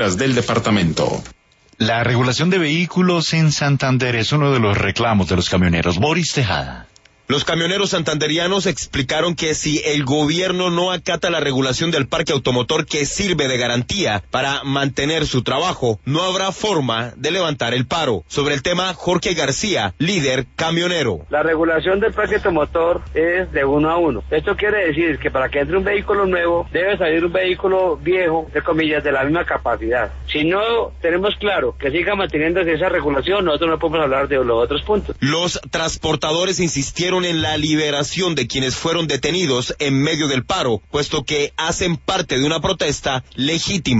del departamento. La regulación de vehículos en Santander es uno de los reclamos de los camioneros. Boris Tejada. Los camioneros santanderianos explicaron que si el gobierno no acata la regulación del parque automotor que sirve de garantía para mantener su trabajo, no habrá forma de levantar el paro. Sobre el tema, Jorge García, líder camionero. La regulación del parque automotor es de 1 a 1. Esto quiere decir que para que entre un vehículo nuevo, debe salir un vehículo viejo, entre comillas, de la misma capacidad. Si no tenemos claro que siga manteniéndose esa regulación, nosotros no podemos hablar de los otros puntos. Los transportadores insistieron en la liberación de quienes fueron detenidos en medio del paro, puesto que hacen parte de una protesta legítima.